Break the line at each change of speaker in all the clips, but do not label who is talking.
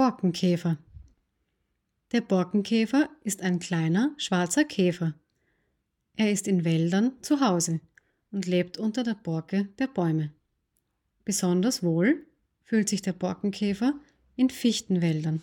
Borkenkäfer. Der Borkenkäfer ist ein kleiner, schwarzer Käfer. Er ist in Wäldern zu Hause und lebt unter der Borke der Bäume. Besonders wohl fühlt sich der Borkenkäfer in Fichtenwäldern.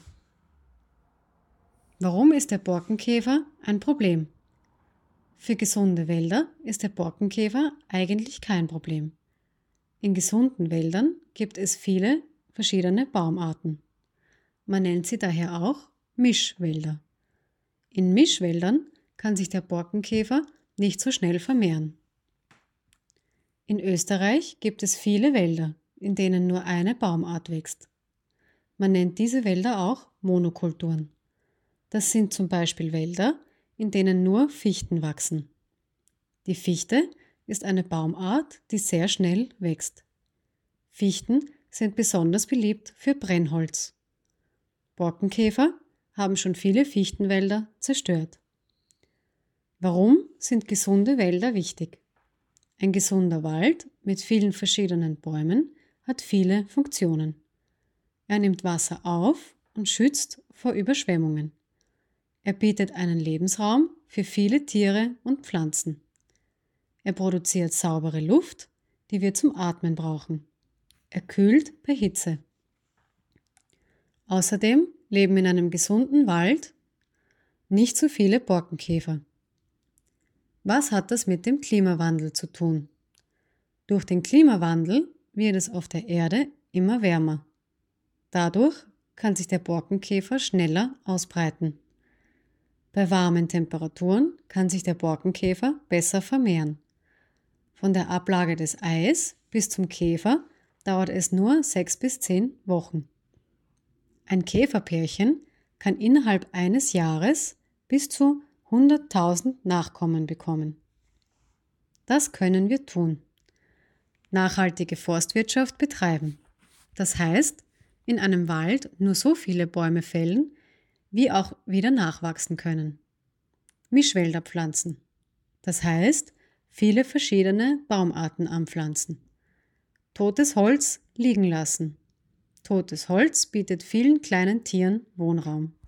Warum ist der Borkenkäfer ein Problem? Für gesunde Wälder ist der Borkenkäfer eigentlich kein Problem. In gesunden Wäldern gibt es viele verschiedene Baumarten. Man nennt sie daher auch Mischwälder. In Mischwäldern kann sich der Borkenkäfer nicht so schnell vermehren. In Österreich gibt es viele Wälder, in denen nur eine Baumart wächst. Man nennt diese Wälder auch Monokulturen. Das sind zum Beispiel Wälder, in denen nur Fichten wachsen. Die Fichte ist eine Baumart, die sehr schnell wächst. Fichten sind besonders beliebt für Brennholz. Borkenkäfer haben schon viele Fichtenwälder zerstört. Warum sind gesunde Wälder wichtig? Ein gesunder Wald mit vielen verschiedenen Bäumen hat viele Funktionen. Er nimmt Wasser auf und schützt vor Überschwemmungen. Er bietet einen Lebensraum für viele Tiere und Pflanzen. Er produziert saubere Luft, die wir zum Atmen brauchen. Er kühlt bei Hitze. Außerdem leben in einem gesunden Wald nicht so viele Borkenkäfer. Was hat das mit dem Klimawandel zu tun? Durch den Klimawandel wird es auf der Erde immer wärmer. Dadurch kann sich der Borkenkäfer schneller ausbreiten. Bei warmen Temperaturen kann sich der Borkenkäfer besser vermehren. Von der Ablage des Eis bis zum Käfer dauert es nur 6 bis 10 Wochen. Ein Käferpärchen kann innerhalb eines Jahres bis zu 100.000 Nachkommen bekommen. Das können wir tun. Nachhaltige Forstwirtschaft betreiben. Das heißt, in einem Wald nur so viele Bäume fällen, wie auch wieder nachwachsen können. Mischwälder pflanzen. Das heißt, viele verschiedene Baumarten anpflanzen. Totes Holz liegen lassen. Totes Holz bietet vielen kleinen Tieren Wohnraum.